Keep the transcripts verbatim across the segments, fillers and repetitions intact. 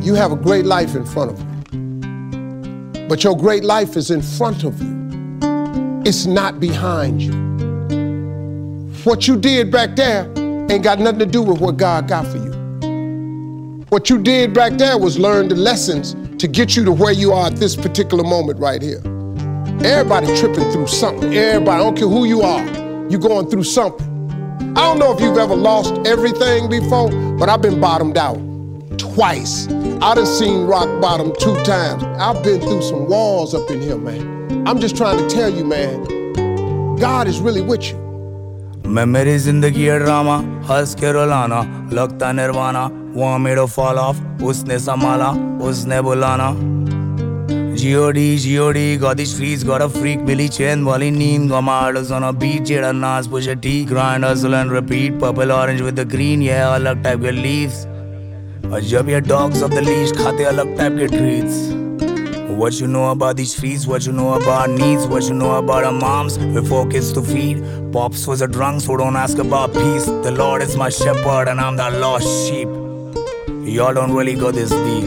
You have a great life in front of you. But your great life is in front of you. It's not behind you. What you did back there ain't got nothing to do with what God got for you. What you did back there was learn the lessons to get you to where you are at this particular moment right here. Everybody tripping through something. Everybody, I don't care who you are, you going through something. I don't know if you've ever lost everything before, but I've been bottomed out twice. I done seen rock bottom two times. I've been through some walls up in here, man. I'm just trying to tell you, man, God is really with you. मैं मेरी जिंदगी है drama, हंस के रुलाना, लगता nirvana, want me to fall off, उसने संभाला, उसने बुलाना. G O D, G O D, got these streets, got a freak, Billy Chain, वाली नींद, got my idols on a beat, जेड़ा नाच, push a T, grind, hustle and repeat, purple orange with the green, yeah, अलग type के leaves. और जब ये dogs of the leash खाते अलग type के treats. What you know about these streets, what you know about needs, what you know about our moms, with four kids to feed. Pops was a drunk, so don't ask about peace. The Lord is my shepherd and I'm the lost sheep. Y'all don't really go this deep.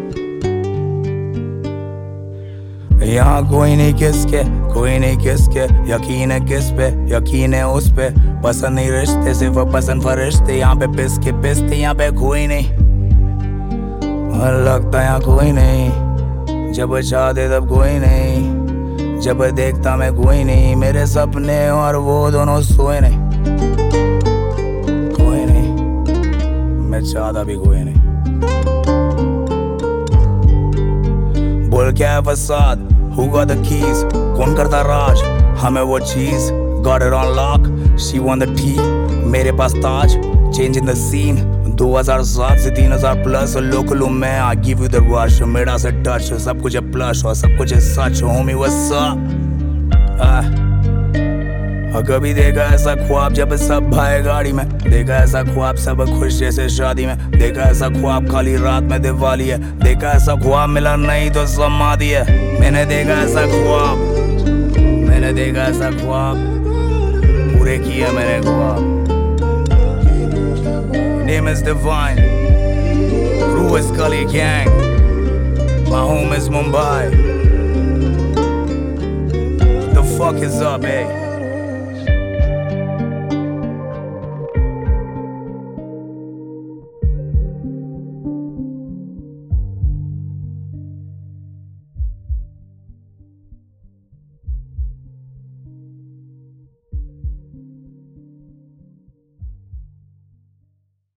यहाँ कोई नहीं किसके, कोई नहीं किसके, यकीन है किस पे, यकीन है उस पे. पसंद नहीं रिश्ते, सिर्फ पसंद फरिश्ते. यहाँ पे पिसके पिसते, यहाँ पे कोई नहीं. लगता यहाँ कोई नहीं. जब चाहते तब कोई नहीं, जब देखता मैं कोई नहीं. मेरे सपने और वो दोनों सोए नहीं. कोई नहीं, मैं चाहता भी कोई नहीं. बोल क्या है फसाद, who got the keys, कौन करता राज, हमें वो चीज. Got it on lock, she won the tea. मेरे पास ताज, changing the scene. दो हज़ार सात से तीन हज़ार प्लस लोकल हूँ मैं. I give you the rush, मेरा से टच, सब कुछ है प्लस और सब कुछ है सच. Homie what's up? ah. और कभी देखा ऐसा ख्वाब जब सब भाई गाड़ी में. देखा ऐसा ख्वाब सब खुश जैसे शादी में. देखा ऐसा ख्वाब खाली रात में दिवाली है. देखा ऐसा ख्वाब मिला नहीं तो समाधि है. मैंने देखा ऐसा ख्वाब, मैंने देखा ऐसा ख्वाब, पूरे किया मैंने ख्वाब. Name is Divine, crew is Gully Gang, my home is Mumbai. What the fuck is up, eh?